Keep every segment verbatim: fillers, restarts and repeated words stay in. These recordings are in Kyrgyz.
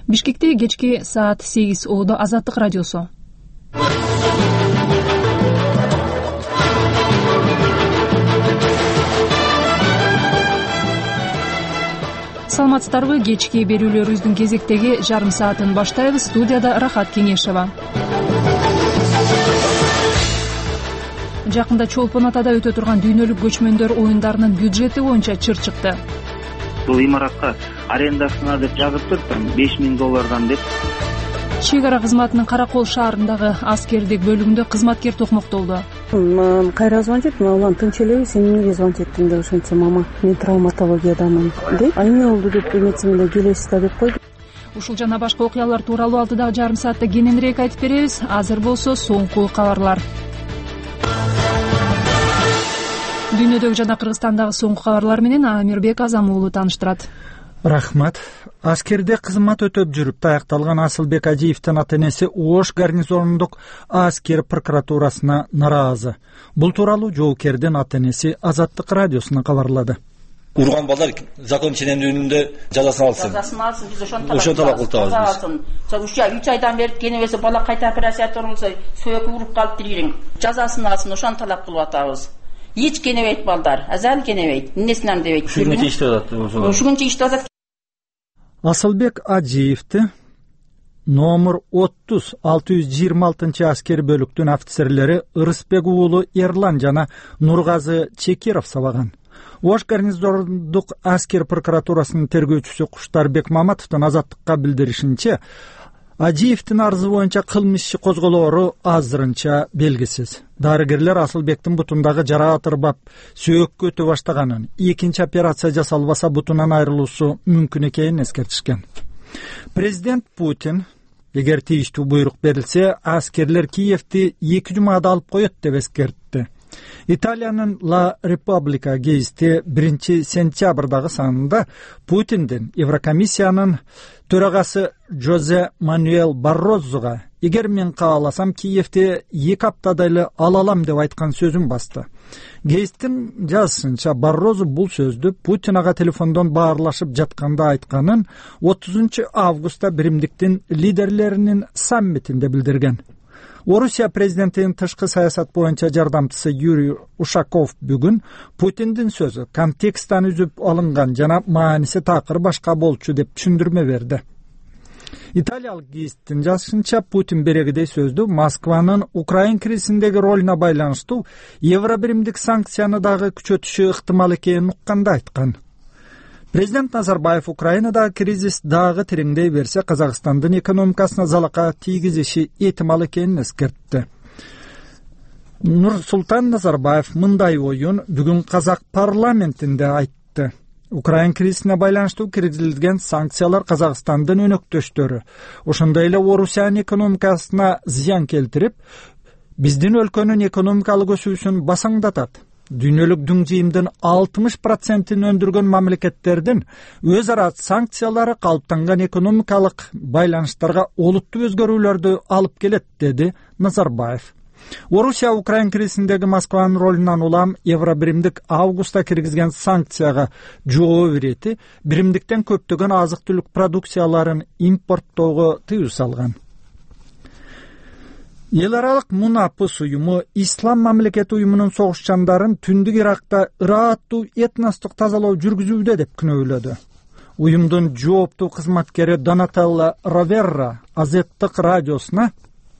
Бишкекте кечки саат сегиз оодо Азаттык радиосу. Саламатсыздарбы? Кечки берүүлөрүбүздүн кезектеги жарым саатын баштайбыз. Студияда Рахат Кеңешева. Жакында Чолпон Атада өтө турган дүйнөлүк көчмөндөр оюндарынын бюджети боюнча чыр чыкты. Бул имаратка арендасына деп жазыптыр, беш миң доллардан деп. Чек ара кызматынын Каракол шаарындагы аскердик бөлүгүндө кызматкер токмоктолду. Кайра звонить, мен улам тынч элебиз, сен эмнеге звонить эттиң деп ошентсе, мама, мен травматологиядамын деп, а эмне болду деп эметсем эле келесиз да деп койду. Ушул жана башка окуялар тууралуу алдыдагы жарым саатта кененирээк айтып беребиз. Азыр болсо соңку кабарлар. Дүйнөдөгү жана Кыргызстандагы соңку кабарлар менен Амирбек Азам уулу тааныштырат. Рахмат. Аскерде кызмат өтөп жүрүп таякталган Асылбек Ажиевдин ата-энеси Ош гарнизондук аскер прокуратурасына нараазы. Бул тууралуу жоокердин ата-энеси Азаттык радиосуна кабарлады. Урган балдар закон ченемдүүлүгүндө жазасын алсын. Жазасын алсын, биз ошон ошон талап кылабыз. Сол үч айдан бери кенебесе бала кайта операция болсо сөөгү уруп калып тирилин. Жазасын алсын, ошон талап кылып атабыз. Эч кенебейт балдар, азал кенебейт, эмнесинен дебейт. Ушунча иштеп атат. Ушунча иштеп атат. Асылбек Ажиевди номер отуз алты жүз жыйырма алтынчы аскер бөлүктүн офицерлери Ырысбек уулу Эрлан жана Нургазы Чекиров сабаган. Ош гарнизондук аскер прокуратурасынын тергөөчүсү Куштарбек Маматовдун Азаттыкка билдиришинче, Ажиевдин арызы боюнча кылмыш иши козголоору азырынча белгисиз. Дарыгерлер Асылбектин бутундагы жара атырбап сөөккө өтө баштаганын, экинчи операция жасалбаса бутунан айрылуусу мүмкүн экенин эскертишкен. Президент Путин, эгер тийиштүү буйрук берилсе, аскерлер Киевди эки жумада алып коет деп эскертти. Италиянын Ла Република гезити биринчи сентябрдагы санында Путиндин Еврокомиссиянын төрагасы Жозе Мануэл Баррозуга эгер мен кааласам Киевди эки аптада эле ала алам деп айткан сөзүн басты. Гезиттин жазышынча Баррозу бул сөздү Путин ага телефондон баарлашып жатканда айтканын отузунчу августта биримдиктин лидерлеринин саммитинде билдирген. Орусия президентинин тышкы саясат боюнча жардамчысы Юрий Ушаков бүгүн Путиндин сөзү контексттен үзүп алынган жана мааниси такыр башка болчу деп түшүндүрмө берди. Италиялык гезиттин жазышынча Путин берегидей сөздү Москванын Украин кризисиндеги ролуна байланыштуу евробиримдик санкцияны дагы күчөтүшү ыктымал экенин укканда айткан. Президент Назарбаев Украинадагы кризис дагы тереңдей берсе, Казакстандын экономикасына залака тийгизиши этимал экенин эскертти. Нурсултан Назарбаев мындай оюн бүгүн Казак парламентинде айтты. Украин кризисине байланыштуу киргизилген санкциялар Казакстандын өнөктөштөрү, ошондой эле Орусиянын экономикасына зыян келтирип, биздин өлкөнүн экономикалык өсүүсүн басаңдатат. Дүйнөлүк дүң жыйымдын алтымыш процентин өндүргөн мамлекеттердин өз ара санкциялары калыптанган экономикалык байланыштарга олуттуу өзгөрүүлөрдү алып келет, деди Назарбаев. Орусия Украин кризисиндеги Москванын ролунан улам евробиримдик августта киргизген санкцияга жооп берети, биримдиктен көптөгөн азык-түлүк продукцияларын импорттоого тыюу салган. Эл аралык Мунапыс уюму Ислам мамлекети уюмунун согушчандарын Түндүк Иракта ырааттуу этностук тазалоо жүргүзүүдө деп күнөөлөдү. Уюмдун жооптуу кызматкери Донателла Раверра Азаттык радиосуна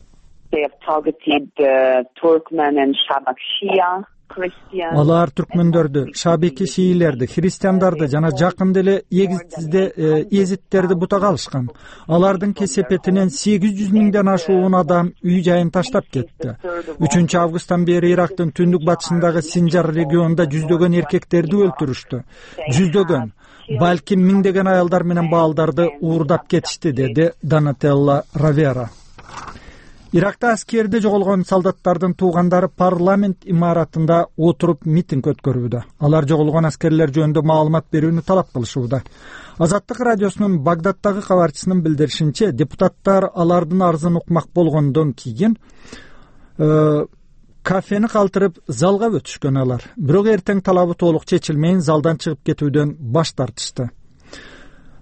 алар түркмөндөрдү, шабики шиилерди, христиандарды жана жакында эле езиттерди бутага алышкан. Алардын кесепетинен сегиз жүз миңден ашуун адам үй жайын таштап кетти. үчүнчү августтан бери Ирактын түндүк батышындагы Синжар регионунда жүздөгөн эркектерди өлтүрүштү. Жүздөгөн, балким миңдеген аялдар менен балдарды уурдап кетишти, деди Донателла Равера. Иракта аскерде жоголгон солдаттардын туугандары парламент имаратында отуруп митинг өткөрүүдө. Алар жоголгон аскерлер жөнүндө маалымат берүүнү талап кылышууда. Азаттык радиосунун Багдадтагы кабарчысынын билдиришинче, депутаттар алардын арызын укмак болгондон кийин э, кафени калтырып залга өтүшкөн алар. Бирок эртең талабы толук чечилмейин залдан чыгып кетүүдөн баш тартышты.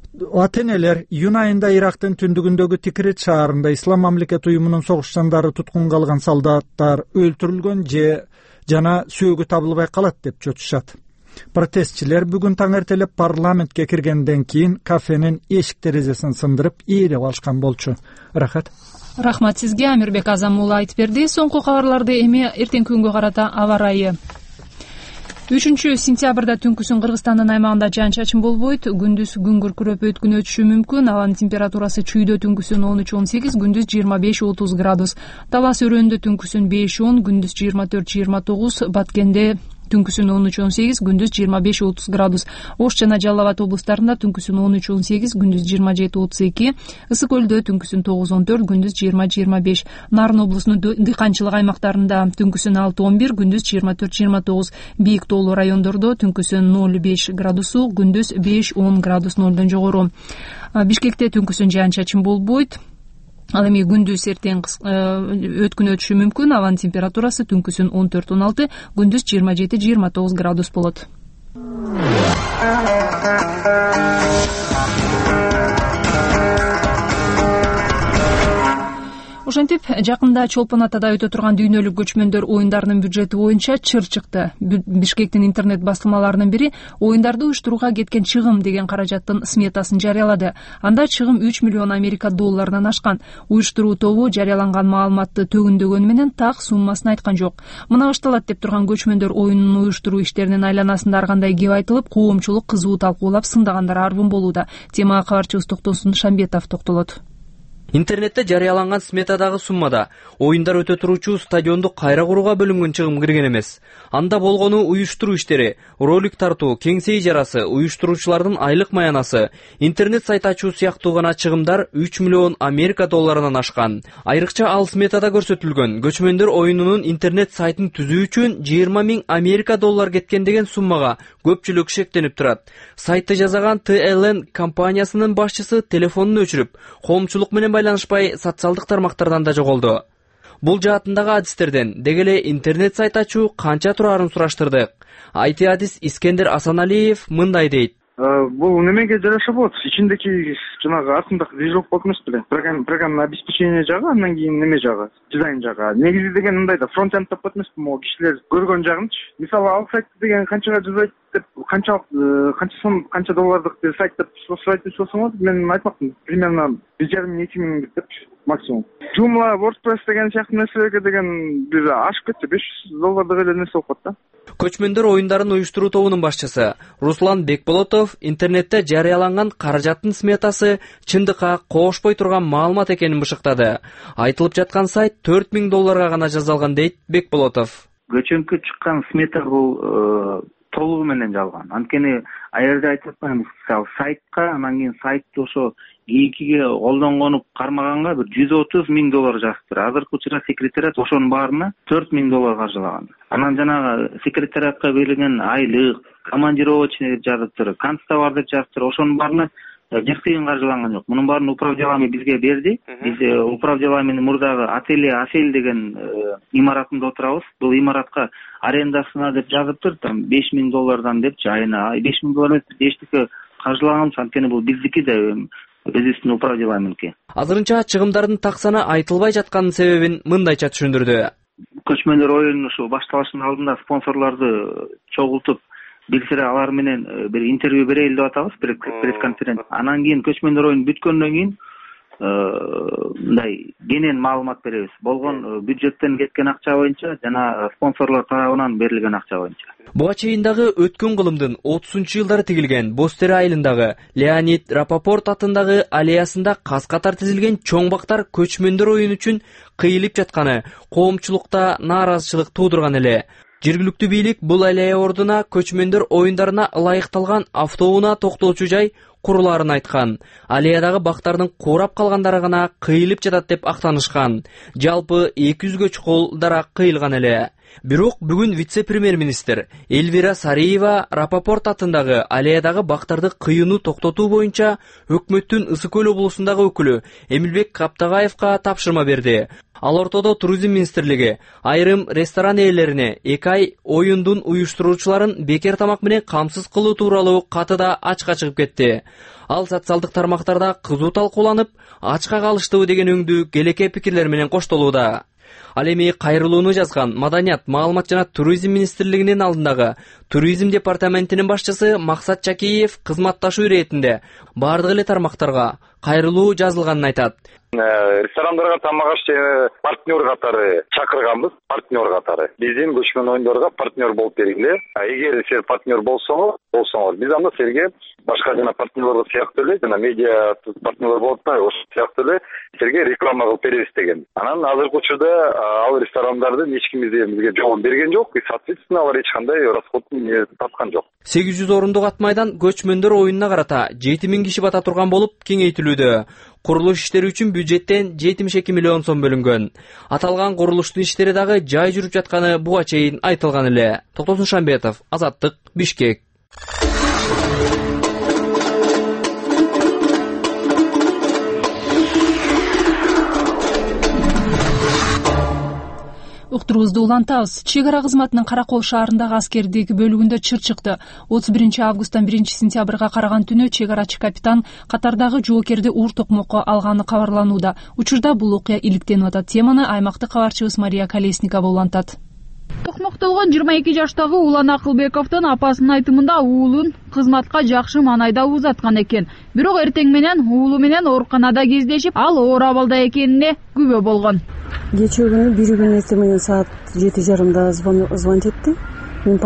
Атенелер июнь айында Ирактын түндүгүндөгү Тикрит шаарында Ислам мамлекет уюмунун согуш жандары туткунга алган солдаттар өлтүрүлгөн же жана сөөгү табылбай калат деп чочушат. Протестчилер бүгүн таңертелеп парламентке киргенден кийин кафенин эшик терезесин сындырып ээлеп алышкан болчу. Рахат. Рахмат сизге, Амирбек Азам уулу айтып берди. Соңку кабарларды эми эртеңки күнгө карата аба ырайы. үчүнчү сентябрда түнкүсүн Кыргызстандын аймагында жаан-чачын болбойт. Күндүз күн күркүрөп өткүн өтүшү мүмкүн. Абанын температурасы чүйдө түнкүсүн он үч он сегиз, күндүз жыйырма беш отуз градус. Талас өрөөндө түнкүсүн беш он, күндүз жыйырма төрт жыйырма тогуз, Баткенде түнкүсүн он үч он сегиз, күндүз жыйырма беш отуз градус. Ош жана Жалал Абад облустарында түнкүсүн он үч он сегиз, күндүз жыйырма жети отуз эки, Ысык көлдө түнкүсүн тогуз он төрт, күндүз жыйырма жыйырма беш. Нарын облусунун дыйканчылык аймактарында түнкүсүн алты он бир, күндүз жыйырма төрт жыйырма тогуз. Бийик тоолуу райондордо түнкүсүн ноль беш градус суык, күндүз беш он градус нолдон жогору. Бишкекте түнкүсүн жаан-чачын болбойт. Ал эми күндүз эртең өткүн өтүшү мүмкүн. Абанын температурасы түнкүсүн он төрт он алты, күндүз жыйырма жети жыйырма тогуз градус болот. Ошентип, жакында Чолпон Атада өтө турган дүйнөлүк көчмөндөр оюндарынын бюджети боюнча чыр чыкты. Бишкектин интернет басылмаларынын бири оюндарды уюштурууга кеткен чыгым деген каражаттын сметасын жарыялады. Анда чыгым үч миллион Америка долларынан ашкан. Уюштуруу тобу жарыяланган маалыматты төгүндөгөнү менен так суммасын айткан жок. Мына башталат деп турган көчмөндөр оюнун уюштуруу иштеринин айланасында ар кандай кеп айтылып, коомчулук кызуу талкуулап сындагандар арбын болууда. Темага кабарчыбыз Токтонсун Шамбетов токтолот. Интернетте жарыяланган сметадагы суммада оюндар өтө туручу стадионду кайра курууга бөлүнгөн чыгым кирген эмес. Анда болгону уюштуруу иштери, ролик тартуу, кеңсе ижарасы, уюштуруучулардын айлык маянасы, интернет сайт ачуу сыяктуу гана чыгымдар үч миллион Америка долларынан ашкан. Айрыкча ал сметада көрсөтүлгөн көчмөндөр оюнунун интернет сайтын түзүү үчүн жыйырма миң Америка доллар кеткен деген суммага көпчүлүк шектенип турат. Сайтты жасаган Т Л Н компаниясынын башчысы телефонун өчүрүп, коомчулук менен байланышпай социалдык тармактардан да жоголду. Бул жаатындагы адистерден деги эле интернет сайт ачуу канча турарын сураштырдык. Ай Ти адис Искендер Асаналиев мындай дейт. Бул немеге жараша болот? Ичиндеки жанагы артындагы движок болот эмес беле? Программный обеспечение жагы, андан кийин неме жагы, дизайн жагы. Негизи деген мындай да, фронтенд деп коет эмеспи, могу кишилер көргөн жагынчы. Мисалы, ал сайт деген канчага жасайт деп, канча канча сом, канча доллардык бир сайт деп сурайтып болсоңуз, мен айтмакмын, примерно бир жарым эки миң деп максимум. Joomla, WordPress деген сыяктуу нерселерге деген бир ашып кетсе беш жүз доллардык эле нерсе болот да. Көчмөндөр оюндарын уюштуруу тобунун башчысы Руслан Бекболотов интернетте жарыяланган каражаттын сметасы чындыкка коошпой турган маалымат экенин бышыктады. Айтылып жаткан сайт төрт миң долларга гана жасалган дейт Бекболотов. Көчөмкө чыккан смета бул толугу менен жалган. Анткени а жерде айтып атпаймынбы, сайтка, анан кийин сайтты ошо кийинкиге колдон конуп кармаганга бир жүз отуз миң доллар жазыптыр. Азыркы учурда секретариат ошонун баарына төрт миң доллар каржылаган. Анан жанагы секретариатка берилген айлык, командировочный жазыптыр, канцтовар деп жазыптыр. Ошонун баарына бир тыйын каржыланган жок. Мунун баарын управделами бизге берди. Биз управделаминин мурдагы отель Асель деген имаратында отурабыз. Бул имаратка арендасына деп жазыптыр, там беш миң доллардан депчи айына. беш миң доллар эчтеке каржылаган, анткени бул биздики да өзүбүздүн управделаминки. Азырынча чыгымдардын таксана айтылбай жатканын себебин мындайча түшүндүрдү. Көчмөндөр оюнунун ушу башталышынын алдында спонсорлорду чогултуп, бир сире алар менен бир интервью берели деп атабыз, пресс-конференция. Анан кийин көчмөндөр оюну бүткөндөн кийин мындай кенен маалымат беребиз. Болгон бюджеттен кеткен акча боюнча жана спонсорлор тарабынан берилген акча боюнча. Буга чейин дагы өткөн кылымдын отузунчу жылдары тигилген Бостер айылындагы Леонид Рапопорт атындагы аллеясында каз катар тизилген чоң бактар көчмөндөр оюну үчүн кыйылып жатканы коомчулукта нааразычылык туудурган эле. Жергиликтүү бийлик бул аллея ордуна көчмөндөр оюндарына ылайыкталган автоунаа токтоочу жай курулаарын айткан. Аллеядагы бактардын курап калгандары гана кыйылып жатат деп актанышкан. Жалпы эки жүзгө чукул дара кыйылган эле. Бирок бүгүн вице-премьер-министр Эльвира Сариева Рапопорт атындагы аллеядагы бактарды кыйынуу токтотуу боюнча өкмөттүн Ысык көл облусундагы өкүлү Эмилбек Каптагаевка тапшырма берди. Ал ортодо туризм министрлиги айрым ресторан ээлерине эки ай оюндун уюштуруучуларын бекер тамак менен камсыз кылуу тууралуу катыда ачка чыгып кетти. Ал социалдык тармактарда кызуу талкууланып, ачка калыштыбы деген өңдүү келеке пикирлер менен коштолууда. Ал эми кайрылууну жазган Маданият, маалымат жана туризм министрлигинин алдындагы туризм департаментинин башчысы Максат Чакиев кызматташуу иретинде бардык эле тармактарга кайрылуу жазылганын айтат. Ресторандарга тамак аш партнер катары чакырганбыз, партнер катары. Биздин көчмөн оюндорго партнер болуп бергиле. Эгер силер партнер болсоңор, болсоңор, биз анда силерге башка жана партнерлор сыяктуу эле, жана медиа партнерлор болуп та, ошол сыяктуу эле силерге реклама кылып беребиз деген. Анан азыркы учурда ал ресторандардын эч ким бизге жооп берген жок, и соответственно алар эч кандай расходун тапкан жок. сегиз жүз орундук ат майдан көчмөндөр оюнуна карата жети миң киши бата турган болуп кеңейтилүүдө. Курулуш иштери үчүн бюджеттен жетимиш эки миллион сом бөлүнгөн. Аталган курулуштун иштери дагы жай жүрүп жатканы буга чейин айтылган эле. Токтосун Шамбетов, Азаттык, Бишкек. Уктуруубузду улантабыз. Чек ара кызматынын Каракол шаарындагы аскердик бөлүгүндө чыр чыкты. отуз биринчи августтан биринчи сентябрга караган түнү чек арачы капитан катардагы жоокерди уур токмокко алганы кабарланууда. Учурда бул окуя иликтенип атат. Теманы аймактык кабарчыбыз Мария Колесникова улантат. Токмоктолгон жыйырма эки жаштагы Улан Акылбековдун апасынын айтымында уулун кызматка жакшы маанайда узаткан экен. Бирок эртең менен уулу менен ооруканада кездешип, ал оор абалда экенине күбө болгон. Кечээ күнү бир күн эртең менен саат жети жарымда звонок этти. Мен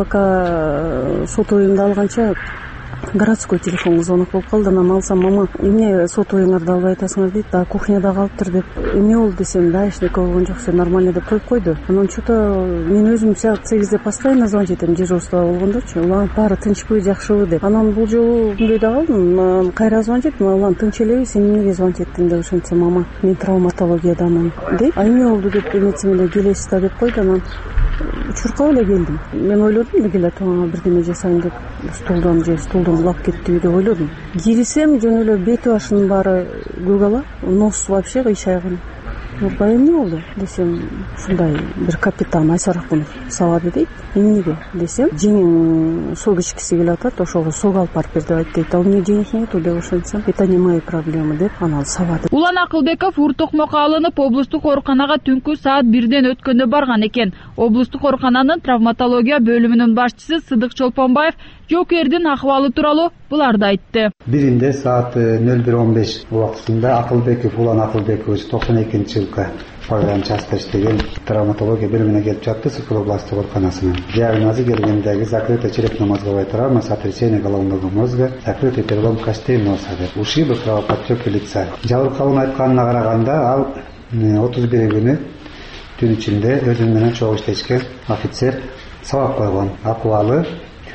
пока сот оюмду алганча городской телефонго звонок болуп калды. Анан алсам, мама, эмне сот оюңарды албай атасыңар дейт. Да кухняда калыптыр деп. Эмне болду десем, да эчтеке болгон жок, все нормально деп коюп койду. Анан что-то мен өзүм саат сегизде постоянно звонок этем, дежурство болгондочу. Улан баары тынчпы, жакшыбы деп. Анан бул жолу мындай да калдым. Кайра звонок этим, улан тынч элеби, сен эмнеге звонок эттиң деп ошентсем, мама, мен травматологиядамын дейт. А эмне болду деп эметсем эле келесиз да деп койду. Анан чуркап эле келдим. Мен ойлодум эле келе атам бирдеме жасайм деп, стулдан же стулдан улап кеттиби деп ойлодум. Кирсем жөн эле бети башынын баары көк ала, нос вообще кыйшайган. Нурбай эмне болду десем, ушундай бир капитан Айсаракунов сабады дейт. Эмнеге десем, жеңиң сок ичкиси келип атат, ошого сок алып барып бер деп айтты дейт. Ал эмне жеңиң нету деп ошентсем, это не мои проблемы деп анан сабады. Улан Акылбеков уур токмокко алынып облустук ооруканага түнкү саат бирден өткөндө барган экен. Облустук оорукананын травматология бөлүмүнүн башчысы Сыдык Чолпонбаев жоокердин ахвалы тууралуу буларды айтты. Биринде саат нөл бир он беш убактысында Акылбеков Улан Акылбекович токсон экинчи жылкы программа частта иштеген травматология бөлүмүнө келип жатты, Сыркөл областык ооруканасына. Диагнозу келгендеги закрытая черепно-мозговая травма, сотрясение головного мозга, закрытый перелом костей носа деп. Ушибы, кровоподтеки лица. Жабыркалуун айтканына караганда, ал отуз бир күнү түн ичинде өзү менен чогуу иштешкен офицер сабап койгон. Акыбалы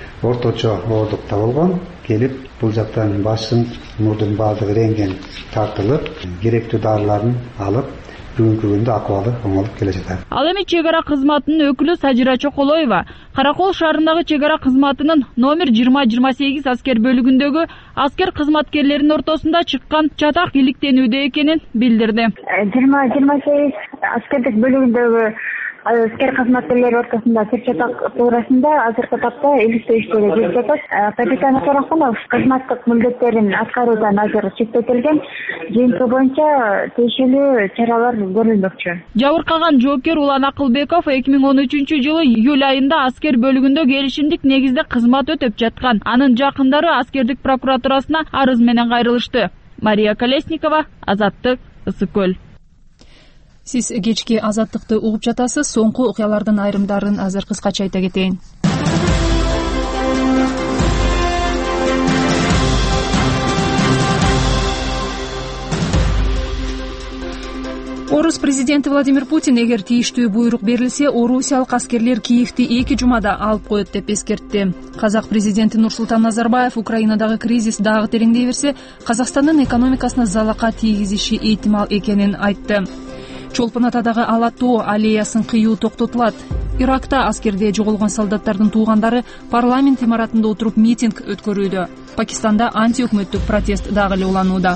орточо оордукта болгон. Келип бул жактан башын, мурдун баардыгы рентген тартылып, керектүү дарыларын алып, бүгүнкү күндө акыбалы оңолуп келе жатат. Ал эми чек ара кызматынын өкүлү Сажира Чоколоева Каракол шаарындагы чек ара кызматынын номер жыйырма жыйырма сегиз аскер бөлүгүндөгү аскер кызматкерлеринин ортосунда чыккан чатак иликтенүүдө экенин билдирди. жыйырма жыйырма сегиз аскердик бөлүгүндөгү аскер кызматкерлери ортосунда чыр-чатак туурасында азыркы тапта иликтөө иштери жүрүп жатат. Капитан Каракунов кызматтык милдеттерин аткаруудан азыр четтетилген. Жыйынтыгы боюнча тиешелүү чаралар көрүлмөкчү. Жабыркаган жоокер Улан Акылбеков эки миң он үчүнчү жылы июль айында аскер бөлүгүндө келишимдик негизде кызмат өтөп жаткан. Анын жакындары аскердик прокуратурасына арыз менен кайрылышты. Мария Колесникова, Азаттык, Ысык көл. Сиз кечки Азаттыкты угуп жатасыз. Соңку окуялардын айрымдарын азыр кыскача айта кетейин. Орус президенти Владимир Путин эгер тийиштүү буйрук берилсе, орусиялык аскерлер Киевди эки жумада алып коет деп эскертти. Казак президенти Нурсултан Назарбаев Украинадагы кризис дагы тереңдей берсе, Казакстандын экономикасына залака тийгизиши ыктымал экенин айтты. Чолпон Атадагы Ала тоо аллеясын кыюу токтотулат. Иракта аскерде жоголгон солдаттардын туугандары парламент имаратында отуруп митинг өткөрүүдө. Пакистанда анти-өкмөттүк протест дагы эле уланууда.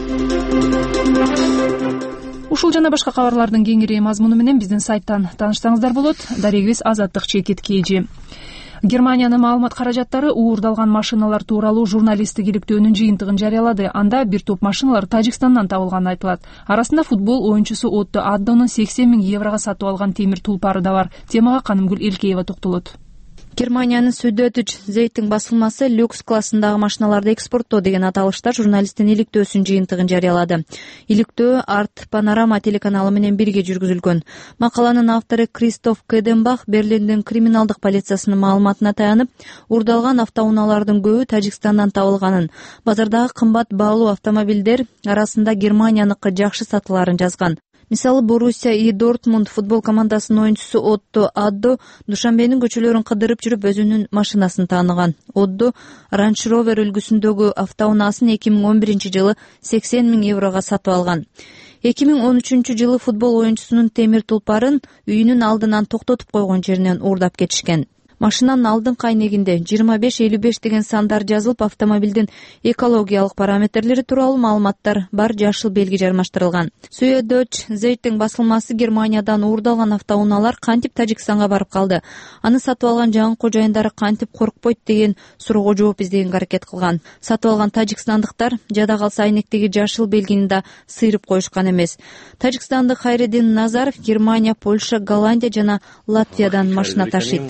Ушул жана башка кабарлардын кеңири мазмуну менен биздин сайттан тааныштаңыздар болот. Дарегибиз Азаттык Чекит Кейжи. Германиянын маалымат каражаттары уурдалган машиналар тууралуу журналисттик иликтөөнүн жыйынтыгын жарыялады. Анда бир топ машиналар Тажикстандан табылганы айтылат. Арасында футбол оюнчусу Отто Аддонун сексен миң еврого сатып алган темир тулпары да бар. Темага Канымгүл Элкеева токтолот. Германиянын Süddeutsche Zeitung басылмасы люкс классындагы машиналарды экспорттоо деген аталышта журналисттин иликтөөсүнүн жыйынтыгын жарыялады. Иликтөө Арт Панорама телеканалы менен бирге жүргүзүлгөн. Макаланын автору Кристоф Кеденбах Берлиндин криминалдык полициясынын маалыматына таянып, уурдалган автоунаалардын көбү Тажикстандан табылганын, базардагы кымбат баалуу автомобилдер арасында Германияныкы жакшы сатыларын жазган. Мисалы, Боруссия и Дортмунд футбол командасынын оюнчусу Отто Аддо Душанбенин көчөлөрүн кыдырып жүрүп өзүнүн машинасын тааныган. Отто Range Rover үлгүсүндөгү автоунаасын эки миң он биринчи жылы сексен миң еврого сатып алган. эки миң он үчүнчү жылы футбол оюнчусунун темир тулпарын үйүнүн алдынан токтотуп койгон жеринен уурдап кетишкен. Машинанын алдыңкы айнегинде жыйырма беш элүү беш деген сандар жазылып, автомобилдин экологиялык параметрлери тууралуу маалыматтар бар жашыл белги жармаштырылган. Süddeutsche Zeitung басылмасы Германиядан уурдалган автоунаалар кантип Тажикстанга барып калды? Аны сатып алган жаңы кожоюндары кантип коркпойт деген суроого жооп издегенге аракет кылган. Сатып алган тажикстандыктар жада калса айнектеги жашыл белгини да сыйрып коюшкан эмес. Тажикстандык Хайредин Назаров Германия, Польша, Голландия жана Латвиядан машина ташыйт.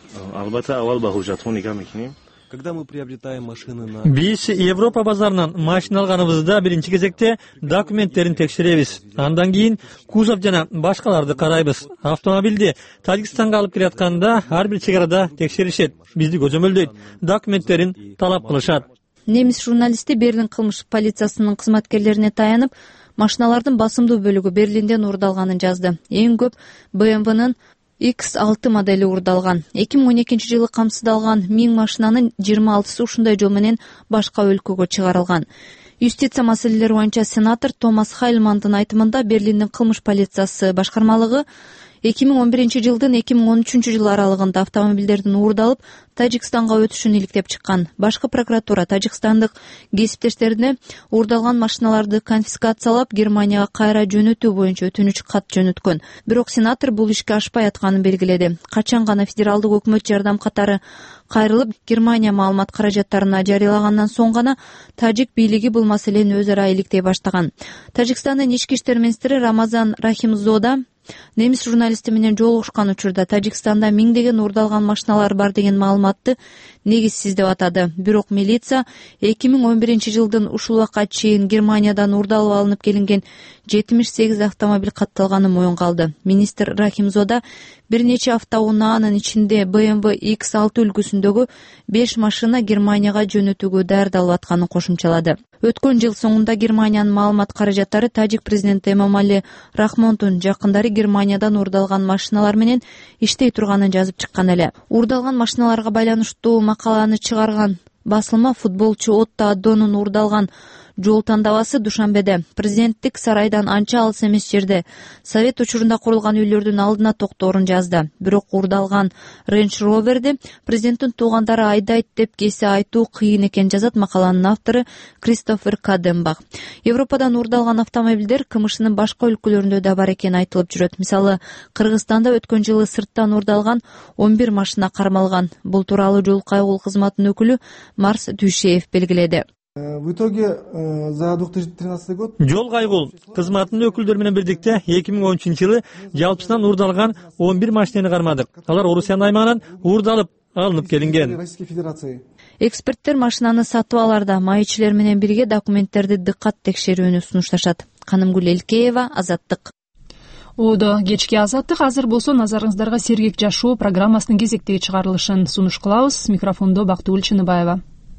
Когда мы приобретаем машины на... Биз Европа базарынан машина алганыбызда биринчи кезекте документтерин текшеребиз. Андан кийин кузов жана башкаларды карайбыз. Автомобилди Тажикстанга алып келатканда ар бир чек арада текшеришет. Бизди көзөмөлдөйт. Документтерин талап кылышат. Немис журналисти Берлин кылмыш полициясынын кызматкерлерине таянып, машиналардын басымдуу бөлүгү Берлинден уурдалганын жазды. Эң көп бэ эм вэнын икс алты модели уурдалган. эки миң он экинчи жылы камсыздалган миң машинанын жыйырма алтысы ушундай жол менен башка өлкөгө чыгарылган. Юстиция маселелери боюнча сенатор Томас Хайлмандын айтымында Берлиндин кылмыш полициясы башкармалыгы эки миң он биринчи жылдын эки миң он үчүнчү жыл аралыгында автомобилдердин уурдалып Тажикстанга өтүшүн иликтеп чыккан. Башкы прокуратура тажикстандык кесиптештерине уурдалган машиналарды конфискациялап Германияга кайра жөнөтүү боюнча өтүнүч кат жөнөткөн. Бирок сенатор бул ишке ашпай атканын белгиледи. Качан гана федералдык өкмөт жардам катары кайрылып Германия маалымат каражаттарына жарыялагандан соң гана тажик бийлиги бул маселени өз ара иликтей баштаган. Тажикстандын ички иштер министри Рамазан Рахимзода немис журналисти менен жолугушкан учурда Тажикстанда миңдеген уурдалган машиналар бар деген маалыматты негизсиз деп атады. Бирок милиция эки миң он биринчи жылдын ушул убакка чейин Германиядан уурдалып алынып келинген жетимиш сегиз автомобиль катталганын моюнга алды. Министр Рахимзода бир нече автоунаанын ичинде бэ эм вэ икс алты үлгүсүндөгү беш машина Германияга жөнөтүүгө даярдалып атканын кошумчалады. Өткөн жыл соңунда Германиянын маалымат каражаттары тажик президенти Эмомали Рахмондун жакындары Германиядан уурдалган машиналар менен иштей турганын жазып чыккан эле. Уурдалган машиналарга байланыштуу макаланы чыгарган басылма футболчу Отто Аддонун уурдалган жол тандабасы Душанбеде, президенттик сарайдан анча алыс эмес жерде, совет учурунда курулган үйлөрдүн алдына токтоорун жазды. Бирок уурдалган Range Rover'ди президенттин туугандары айдайт деп кесе айтуу кыйын экен, жазат макаланын автору Кристофер Каденбах. Европадан уурдалган автомобилдер КМШнын башка өлкөлөрүндө да бар экени айтылып жүрөт. Мисалы, Кыргызстанда өткөн жылы сырттан уурдалган он бир машина кармалган. Бул тууралуу жол кайгыл кызматынын өкүлү Марс Дүйшеев белгиледи. В итоге за две тысячи тринадцатый год жол кайгыл кызматынын өкүлдөрү менен бирдикте эки миң он үчүнчү жылы жалпысынан уурдалган он бир машинаны кармадык. Алар Орусиянын аймагынан уурдалып алынып келинген. Российской Федерации. Эксперттер машинаны сатып аларда маекчилер менен бирге документтерди дыккат текшерүүнү сунушташат. Канымгүл Элкеева, Азаттык. Одо кечки Азаттык. Азыр болсо назарыңыздарга Сергек жашоо программасынын кезектеги чыгарылышын сунуш кылабыз. Микрофондо Бактыгүл Чыныбаева.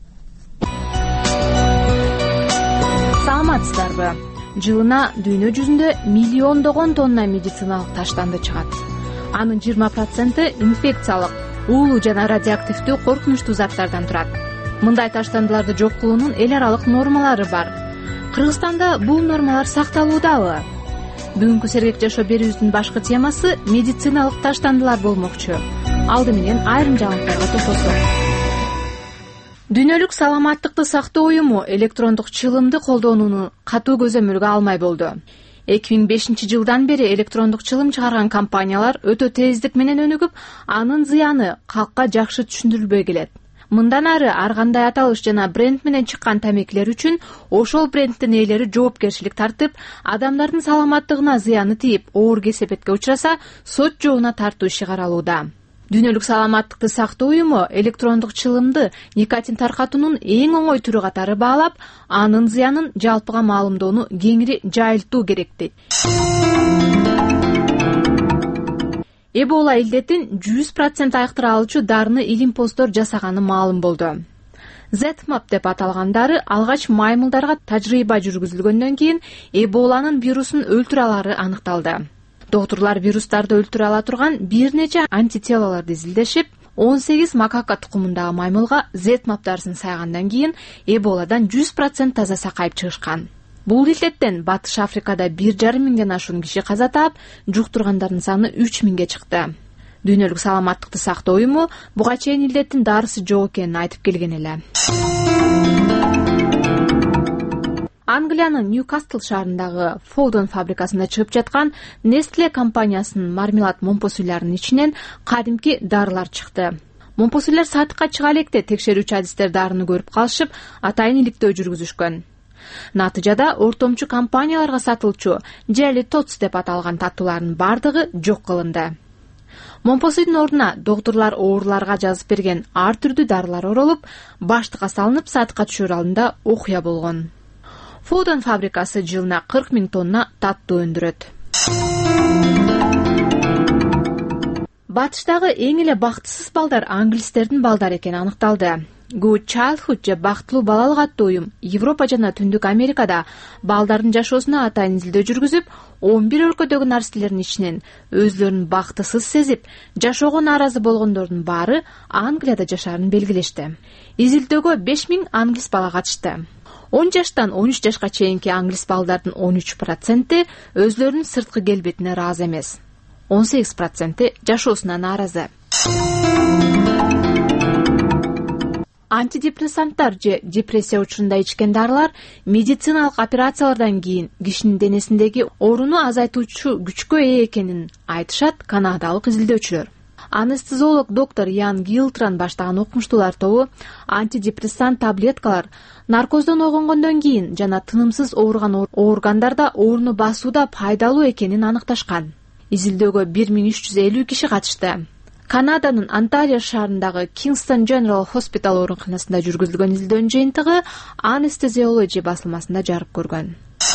Саламатсыздарбы? Жылына дүйнө жүзүндө миллиондогон тонна медициналык таштанды чыгат. Анын жыйырма проценти инфекциялык, уулуу жана радиоактивдүү коркунучтуу заттардан турат. Мындай таштандыларды жок кылуунун эл аралык нормалары бар. Кыргызстанда бул нормалар сакталуудабы? Бүгүнкү сергек жашоо берүүбүздүн башкы темасы медициналык таштандылар болмокчу. Алды менен айрым жаңылыктарга токтолсок. Дүйнөлүк саламаттыкты сактоо уюму электрондук чылымды колдонууну катуу көзөмөлгө алмай болду. эки миң бешинчи жылдан бери электрондук чылым чыгарган компаниялар өтө тездик менен өнүгүп, анын зыяны калкка жакшы түшүндүрүлбөй келет. Мындан ары ар кандай аталыш жана бренд менен чыккан тамекилер үчүн ошол брендтин ээлери жоопкерчилик тартып, адамдардын саламаттыгына зыяны тийип, оор кесепетке учураса, сот жообуна тартуу иши каралууда. Дүйнөлүк саламаттыкты сактоо уюму электрондук чылымды никотин таркатуунун эң оңой түрү катары баалап, анын зыянын жалпыга маалымдоону кеңири жайылтуу керек дейт. Эбола илдетин жүз процент айыктыра алуучу дарыны илимпоздор жасаганы маалым болду. Z-мап деп аталган дары алгач маймылдарга тажрыйба жүргүзүлгөндөн кийин Эболанын вирусун өлтүрө алары аныкталды. Доктурлар вирустарды өлтүрө ала турган бир нече антителолорду изилдешип, он сегиз макака тукумундагы маймылга Z-мап дарысын сайгандан кийин Эболадан жүз процент таза сакайып чыгышкан. Бул илдеттен Батыш Африкада бир жарым миңден ашуун киши каза таап, жуктургандардын саны үч миңге чыкты. Дүйнөлүк саламаттыкты сактоо уюму буга чейин илдеттин дарысы жок экенин айтып келген эле. Англиянын Ньюкасл шаарындагы Фоудон фабрикасында чыгып жаткан Nestle компаниясынын мармелад момпосуйларынын ичинен кадимки дарылар чыкты. Момпосуйлар сатыкка чыга электе текшерүүчү адистер дарыны көрүп калышып, атайын иликтөө жүргүзүшкөн. Натыйжада ортомчу компанияларга сатылчу Jelly Tots деп аталган таттуулардын бардыгы жок кылынды. Момпосуйдун ордуна доктурлар ооруларга жазып берген ар түрдүү дарылар оролуп, баштыкка салынып сатыкка түшөр алдында окуя болгон. Фоудон фабрикасы жылына кырк миң тонна таттуу өндүрөт. Батыштагы эң эле бактысыз балдар англистердин балдары экени аныкталды. Good Childhood же бактылуу балалык аттуу уюм Европа жана Түндүк Америкада балдардын жашоосуна атайын изилдөө жүргүзүп, он бир өлкөдөгү нарселердин ичинен өзүлөрүн бактысыз сезип, жашоого нааразы болгондордун баары Англияда жашаарын белгилешти. Изилдөөгө беш миң англис бала катышты. он жаштан он үч жашка чейинки англис балдардын он үч проценти өзлөрүнүн сырткы келбетине ыраазы эмес. он сегиз проценти жашоосуна нааразы. Антидепрессанттар же депрессия учурунда ичкен дарылар медициналык операциялардан кийин кишинин денесиндеги ооруну азайтуучу күчкө ээ экенин айтышат канадалык изилдөөчүлөр. Анестезиолог доктор Ян Гилтран баштаган окумуштуулар тобу антидепрессант таблеткалар наркоздон огонгондон кийин жана тынымсыз ооруган органдарда ооруну басууда пайдалуу экенин аныкташкан. Изилдөөгө бир миң үч жүз элүү киши катышты. Канаданын Онтарио шаарындагы Kingston General Hospital ооруканасында жүргүзүлгөн изилдөөнүн жыйынтыгы Anesthesiology басылмасында жарык көргөн.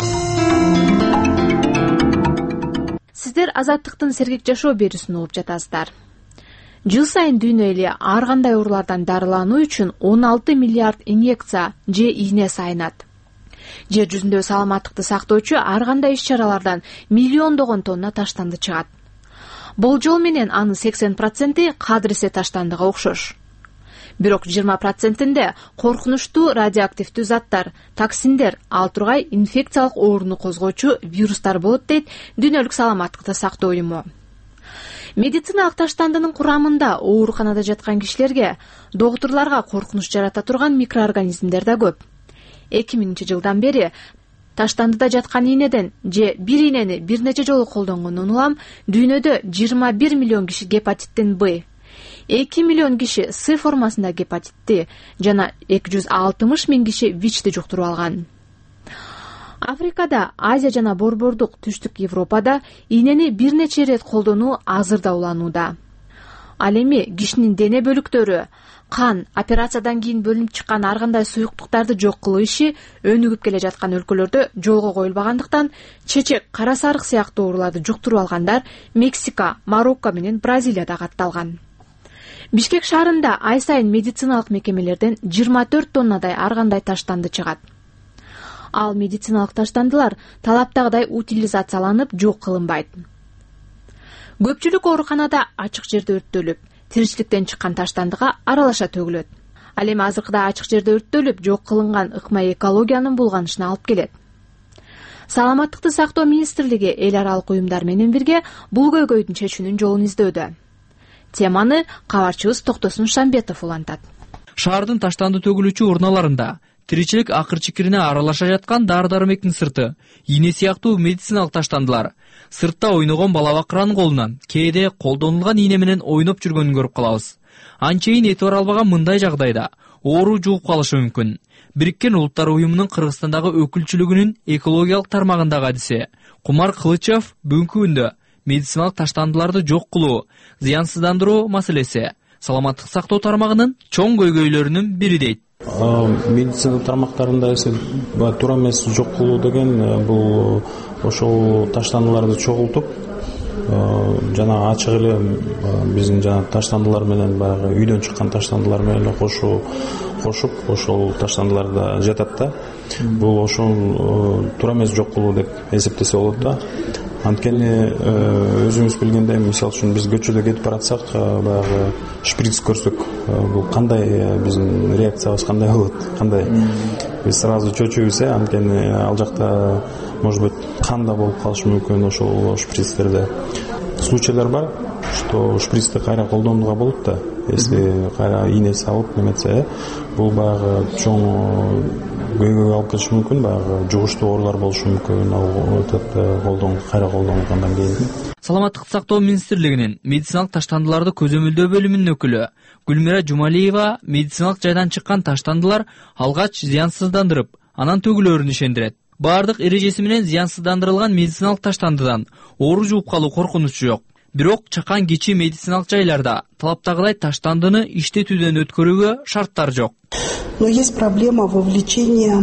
Сиздер Азаттыктын сергек жашоо берүүсүн угуп жатасыздар. Жыл сайын дүйнө эли ар кандай оорулардан дарылануу үчүн он алты миллиард инъекция же ийне сайынат. Жер жүзүндө саламаттыкты сактоочу ар кандай иш-чаралардан миллиондогон тонна таштанды чыгат. Болжол менен анын сексен проценти кадыресе таштандыга окшош. Бирок жыйырма процентинде коркунучтуу радиоактивдүү заттар, токсиндер, ал тургай инфекциялык ооруну козгоочу вирустар болот дейт Дүйнөлүк саламаттыкты сактоо уюму. Медициналык таштандынын курамында ооруканада жаткан кишилерге доктурларга коркунуч жарата турган микроорганизмдер да көп. эки миңинчи жылдан бери таштандыда жаткан ийнеден же бир ийнени бир нече жолу колдонгондон улам дүйнөдө жыйырма бир миллион киши гепатиттин Б, эки миллион киши С формасында гепатитти жана эки жүз алтымыш миң киши ВИЧти жуктуруп алган. Африкада, Азия жана Борбордук Түштүк Европада ийнени бир нече ирет колдонуу азырда уланууда. Ал эми кишинин дене бөлүктөрү, кан, операциядан кийин бөлүнүп чыккан ар кандай суюктуктарды жок кылуу иши өнүгүп келе жаткан өлкөлөрдө жолго коюлбагандыктан чечек, кара сарык сыяктуу ооруларды жуктуруп алгандар Мексика, Марокко менен Бразилияда катталган. Бишкек шаарында ай сайын медициналык мекемелерден жыйырма төрт тоннадай ар кандай таштанды чыгат. Ал медициналык таштандылар талаптагыдай утилизацияланып жок кылынбайт. Көпчүлүк ооруканада ачык жерде өрттөлүп, тиричиликтен чыккан таштандыга аралаша төгүлөт. Ал эми азыркыда ачык жерде өрттөлүп жок кылынган ыкма экологиянын булганышына алып келет. Саламаттыкты сактоо министрлиги эл аралык уюмдар менен бирге бул көйгөйдүн чечүүнүн жолун издөдө. Теманы кабарчыбыз Токтосун Шамбетов улантат. Шаардын таштанды төгүлүүчү урналарында тиричилик акыр чикирине аралаша жаткан дары-дармектин сырты, ийне сыяктуу медициналык таштандылар, сыртта ойногон бала бакыранын колунан кээде колдонулган ийне менен ойноп жүргөнүн көрүп калабыз. Анчейин этибар албаган мындай жагдайда оору жугуп калышы мүмкүн. Бириккен Улуттар уюмунун Кыргызстандагы өкүлчүлүгүнүн экологиялык тармагындагы адиси Кумар Кылычев бүгүнкү күндө медициналык таштандыларды жок кылуу, зыянсыздандыруу маселеси саламаттык сактоо тармагынын чоң көйгөйлөрүнүн бири дейт. Медицина тармактарында эсе туура эмес жок кылуу деген бул ошол таштандыларды чогултуп жана ачык эле биздин жана таштандылар менен баягы үйдөн чыккан таштандылар менен эле кошуу кошуп ошол таштандыларда жатат да. Бул ошол туура эмес жок кылуу деп эсептесе болот да. Анткени өзүңүз билгендей, мисалы үчүн биз көчөдө кетип баратсак, баягы шприц көрсөк, бул кандай биздин реакциябыз кандай болот, кандай биз сразу чөчөбүз, анткени ал жакта может быть кан да болуп калышы мүмкүн ошол шприцтерде. Случайлар бар, что шприцти кайра колдонууга болот да, если кайра ийне салып неметсе, бул баягы чоң көйгөйгө алып келиши мүмкүн, баягы жугуштуу оорулар болушу мүмкүн ал колдон кайра колдонулгандан кийин. Саламаттык сактоо министрлигинин медициналык таштандыларды көзөмөлдөө бөлүмүнүн өкүлү Гүлмира Жумалиева медициналык жайдан чыккан таштандылар алгач зыянсыздандырып, анан төгүлөрүн ишендирет. Бардык эрежеси менен зыянсыздандырылган медициналык таштандыдан оору жугуп калуу коркунучу жок. Бирок чакан кичи медициналык жайларда талаптагыдай таштандыны иштетүүдөн өткөрүүгө шарттар жок. Но есть проблема вовлечения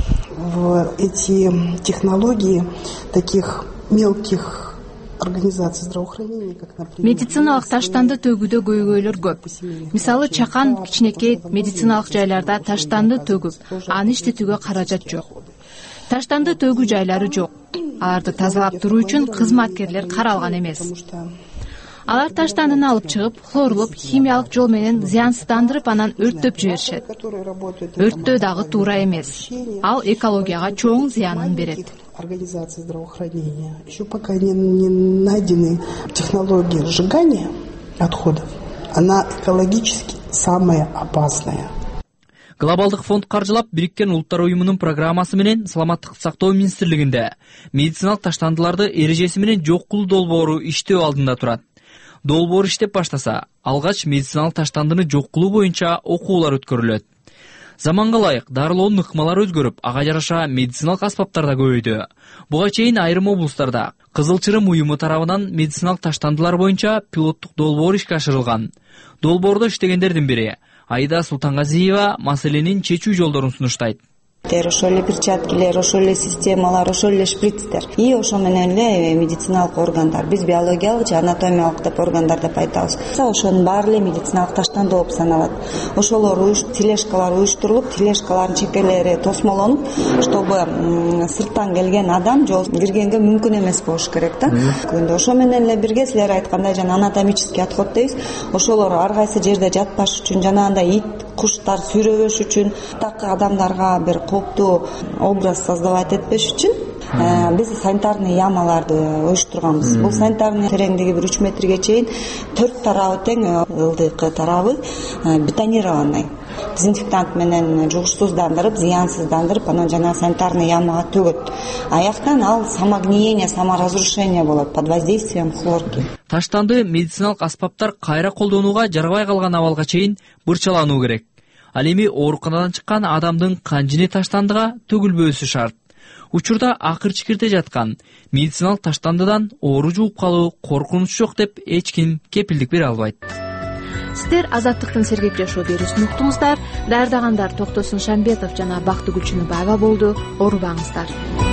в эти технологии таких мелких организаций здравоохранения, как, например, медициналык таштанды төгүүдө көйгөйлөр көп. Мисалы чакан кичинекей медициналык жайларда таштанды төгүп, аны иштетүүгө каражат жок. Таштанды төгүү жайлары жок. Аларды тазалап туруу үчүн кызматкерлер каралган эмес. Алар таштандыны алып чыгып, хлорлуп, химиялык жол менен зыянсыздандырып, анан өрттөп жиберишет. Өрттөө дагы туура эмес. Ал экологияга чоң зыянын берет. Организации здравоохранения еще пока не, не найдены технологии сжигания отходов. Она экологически самая опасная. Глобалдык фонд каржылап Бириккен Улуттар уюмунун программасы менен Саламаттык сактоо министрлигинде медициналык таштандыларды эрежеси менен жок кылуу долбоору иштөө алдында турат. Долбоор иштеп баштаса, алгач медициналык таштандыны жок кылуу боюнча окуулар өткөрүлөт. Заманга ылайык дарылоонун ыкмалары өзгөрүп, ага жараша медициналык аспаптар да көбөйдү. Буга чейин айрым облустарда Кызыл Чырым уюму тарабынан медициналык таштандылар боюнча пилоттук долбоор ишке ашырылган. Долбоордо иштегендердин бири Айда Султангазиева маселенин чечүү жолдорун сунуштайт. Ошол эле перчаткилер, ошол эле системалар, ошол эле шприцтер и ошо менен эле медициналык органдар, биз биологиялык же анатомиялык деп органдар деп айтабыз. Ошонун баары эле медициналык таштанды болуп саналат. Ошолор тележкалар уюштурулуп, тележкалардын чекелери тосмолонуп, чтобы сырттан келген адам жол киргенге мүмкүн эмес болуш керек да. Ошо менен эле бирге силер айткандай жана анатомический отход дейбиз. Ошолор ар кайсы жерде жатпаш үчүн, жанагындай ит, куштар сүйрөбөш үчүн, такы адамдарга бир кооптуу образ создавать этпеш үчүн биз санитарный ямаларды уюштурганбыз. Бул санитарный тереңдиги бир үч метрге чейин төрт тарабы тең, ылдыйкы тарабы бетонированный. Дезинфектант менен жугуштуздандырып, зыянсыздандырып, анан жана санитарный ямага төгөт. Аяктан ал самогниение, саморазрушение болот под воздействием хлорки. Таштанды медициналык аспаптар кайра колдонууга жарабай калган абалга чейин бырчалануу керек. Ал эми ооруканадан чыккан адамдын канжини таштандыга төгүлбөөсү шарт. Учурда акыр чикирде жаткан медициналык таштандыдан оору жугуп калуу коркунуч жок деп эч ким кепилдик бере албайт. Сиздер Азаттыктын сергек жашоо берүүсүн уктуңуздар. Даярдагандар Токтосун Шамбетов жана Бакты Гүлчүнүбаева болду. Оорубаңыздар.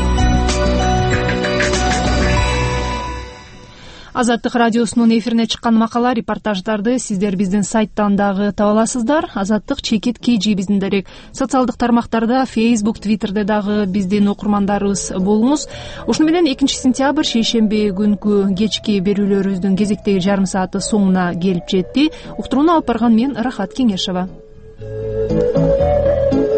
Азаттык радиосунун эфирине чыккан макала, репортаждарды сиздер биздин сайттан дагы таба аласыздар. Азаттык чекит kg биздин дарек социалдык тармактарда, Facebook, Twitterде дагы биздин окурмандарыбыз болуңуз. Ушуну менен экинчи сентябрь шейшемби күнкү кечки берүүлөрүбүздүн кезектеги жарым сааты соңуна келип жетти. Уктурууну алып барган мен Рахат Кеңешова.